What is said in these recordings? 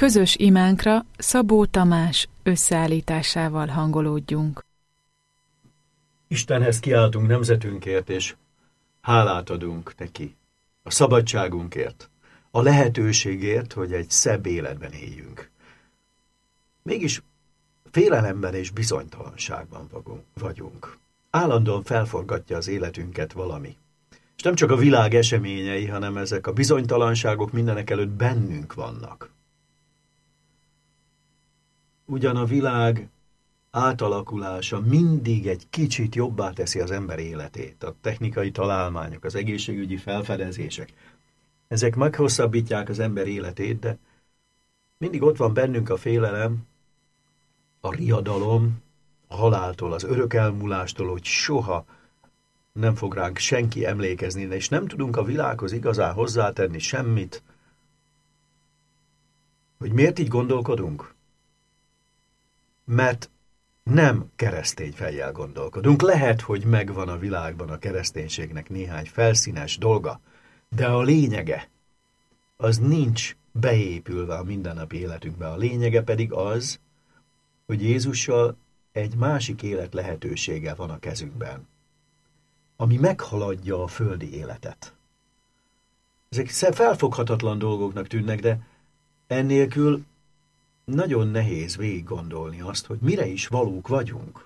Közös imánkra Szabó Tamás összeállításával hangolódjunk. Istenhez kiáltunk nemzetünkért, és hálát adunk neki, a szabadságunkért, a lehetőségért, hogy egy szebb életben éljünk. Mégis félelemben és bizonytalanságban vagyunk. Állandóan felforgatja az életünket valami. És nem csak a világ eseményei, hanem ezek a bizonytalanságok mindenekelőtt bennünk vannak. Ugyan a világ átalakulása mindig egy kicsit jobbá teszi az ember életét. A technikai találmányok, az egészségügyi felfedezések, ezek meghosszabbítják az ember életét, de mindig ott van bennünk a félelem, a riadalom, a haláltól, az örök elmúlástól, hogy soha nem fog ránk senki emlékezni, és nem tudunk a világhoz igazán hozzátenni semmit. Hogy miért így gondolkodunk? Mert nem keresztény fejjel gondolkodunk. Lehet, hogy megvan a világban a kereszténységnek néhány felszínes dolga, de a lényege az nincs beépülve a mindennapi életünkbe. A lényege pedig az, hogy Jézussal egy másik élet lehetősége van a kezünkben, ami meghaladja a földi életet. Ezek felfoghatatlan dolgoknak tűnnek, de ennélkül nagyon nehéz végig gondolni azt, hogy mire is valók vagyunk.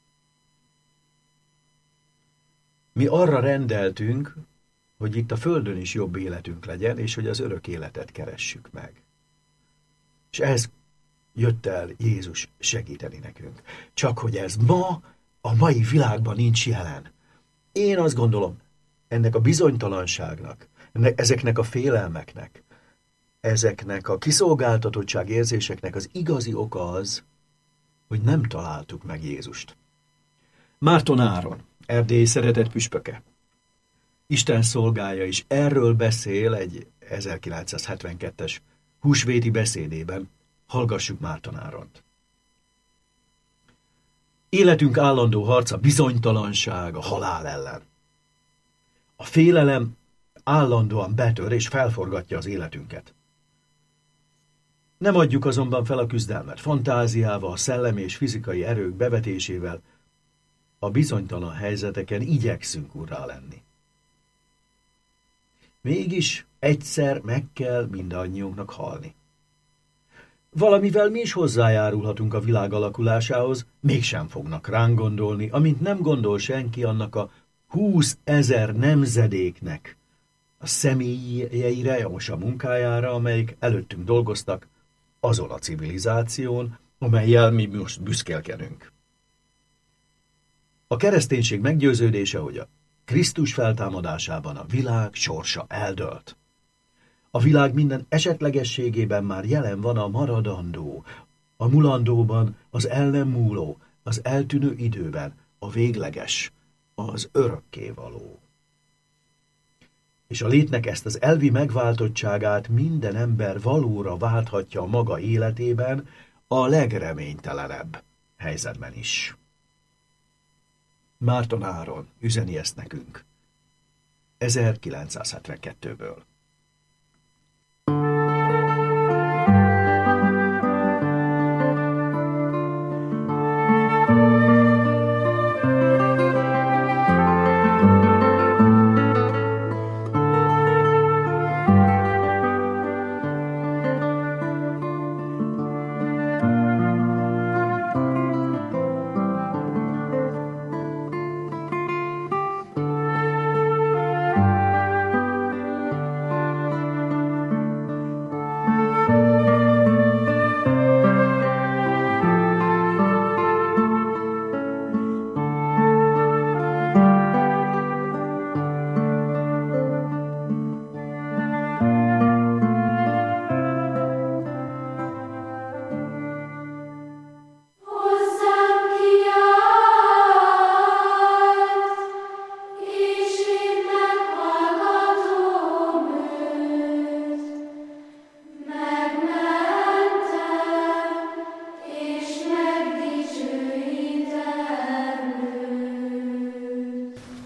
Mi arra rendeltünk, hogy itt a földön is jobb életünk legyen, és hogy az örök életet keressük meg. És ehhez jött el Jézus segíteni nekünk. Csak hogy ez ma, a mai világban nincs jelen. Én azt gondolom, ennek a bizonytalanságnak, ezeknek a félelmeknek, ezeknek a kiszolgáltatottság érzéseknek az igazi oka az, hogy nem találtuk meg Jézust. Márton Áron, Erdély szeretett püspöke, Isten szolgája is erről beszél egy 1972-es húsvéti beszédében. Hallgassuk Márton Áront. Életünk állandó harca bizonytalanság a halál ellen. A félelem állandóan betör és felforgatja az életünket. Nem adjuk azonban fel a küzdelmet. Fantáziával, szellemi és fizikai erők bevetésével a bizonytalan helyzeteken igyekszünk urrá lenni. Mégis egyszer meg kell mindannyiunknak halni. Valamivel mi is hozzájárulhatunk a világ alakulásához, mégsem fognak ránk gondolni, amint nem gondol senki annak a 20 000 nemzedéknek a személyeire, most a munkájára, amelyik előttünk dolgoztak, azon a civilizáción, amellyel mi most büszkélkedünk. A kereszténység meggyőződése, hogy a Krisztus feltámadásában a világ sorsa eldőlt. A világ minden esetlegességében már jelen van a maradandó, a mulandóban az el nem múló, az eltűnő időben a végleges, az örökkévaló. És a létnek ezt az elvi megváltottságát minden ember valóra válthatja a maga életében, a legreménytelenebb helyzetben is. Márton Áron üzeni ezt nekünk 1972-ből.